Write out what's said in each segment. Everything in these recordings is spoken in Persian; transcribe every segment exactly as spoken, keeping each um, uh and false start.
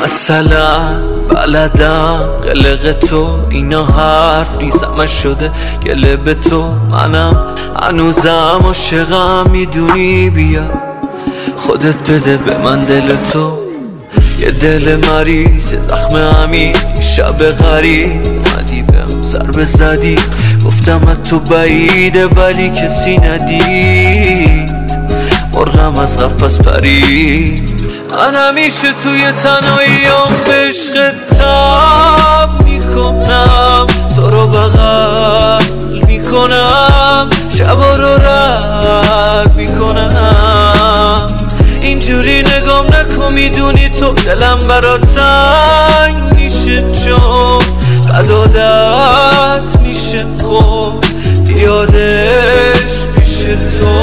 مثلا بلدم قلق تو اینا حرف نیزمش شده گله به تو، منم هنوزم عاشقم میدونی، بیا خودت بده به من دل تو، یه دل مریض زخم عمیق شب غریب اومدی بهم ضربه زدی، گفتم از تو بعیده ولی کسی ندید، مرغم از قفس پرید. من همیشه توی تنهاییام به عشق تب میکنم، تو رو بغل میکنم، شبا رو رد میکنم، اینجوری نگام نکن میدونی تو دلم برا تنگ میشه، چون بد عادت میشه خب یادش پیش تو.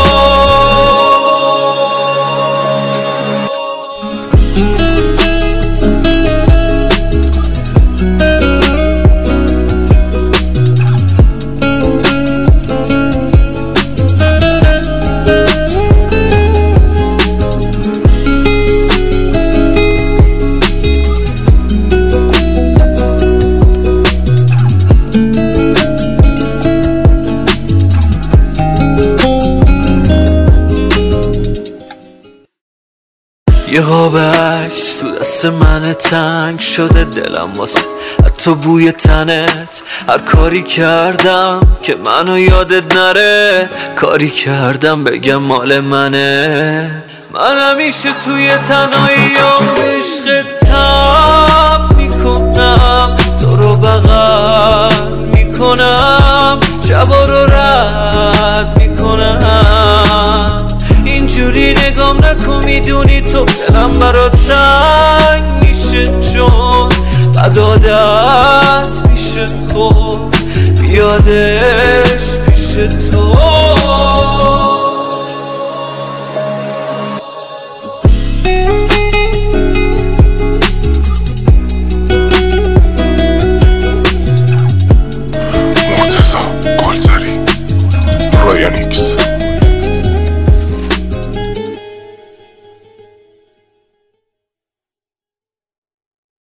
یه قاب عکس تو دست من تنگ شده، دلم واسه حتی بوی تنت، هر کاری کردم که منو یادت نره، کاری کردم بگم مال منه. من همیشه توی تنهاییام به عشق تب میکنم، تو رو بغل میکنم، شبا رو رد میکنم، اینجوری نگام نکن میدونی تو دلم برا تنگ میشه، چون بد عادت میشه خب یادش پیش تو.